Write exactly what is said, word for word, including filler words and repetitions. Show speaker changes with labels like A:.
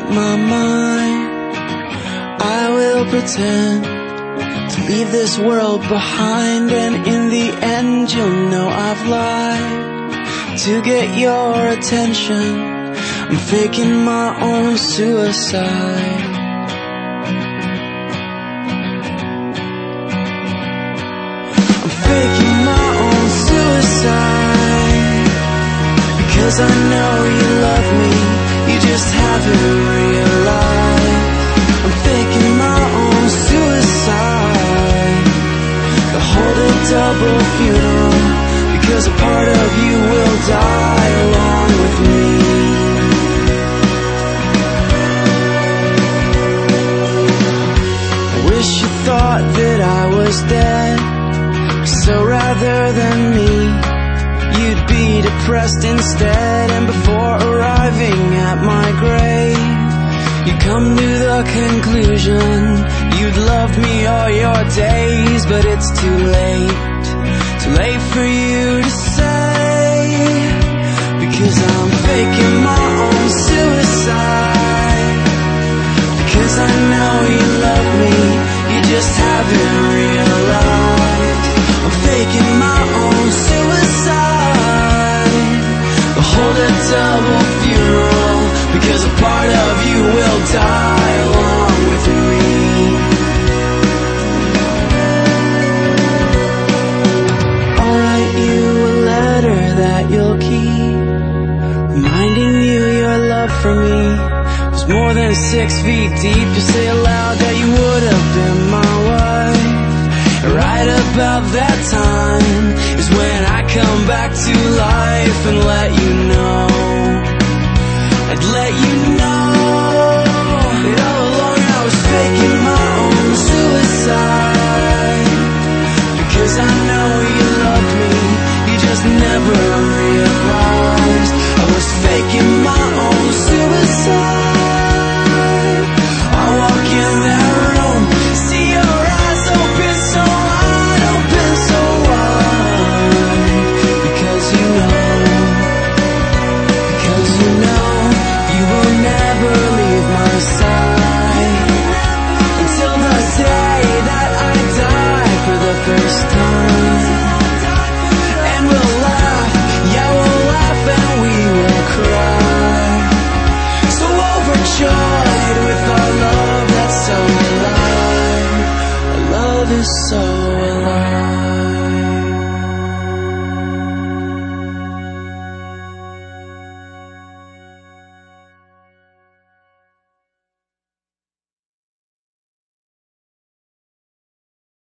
A: my mind, I will pretend to leave this world behind, and in the end you'll know I've lied to get your attention. I'm faking my own suicide. I'm faking my own suicide because I know you love me, you just haven't realized. I'm faking my own suicide to hold a double funeral, because a part of you will die along with me. I wish you thought that I was dead, so rather than me, you'd be depressed instead. And before arriving at my grave, you come to the conclusion you'd love me all your days. But it's too late, too late for you to say, because I'm faking my own suicide. Because I know you love me, you just haven't realized. I'm faking my own suicide to hold a double funeral, because a part of you will die along with me. I'll write you a letter that you'll keep, reminding you your love for me was more than six feet deep. You say aloud that you would have been my wife. Right about that time is when I come back to life and let you know, I'd let you know